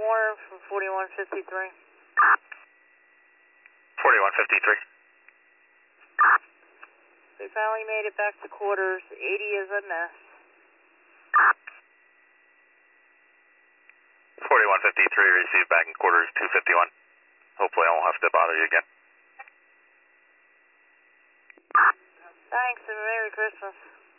more from 4153. 4153. We finally made it back to quarters. 80 is a mess. 4153 received back in quarters 251. Hopefully I won't have to bother you again. Thanks and Merry Christmas.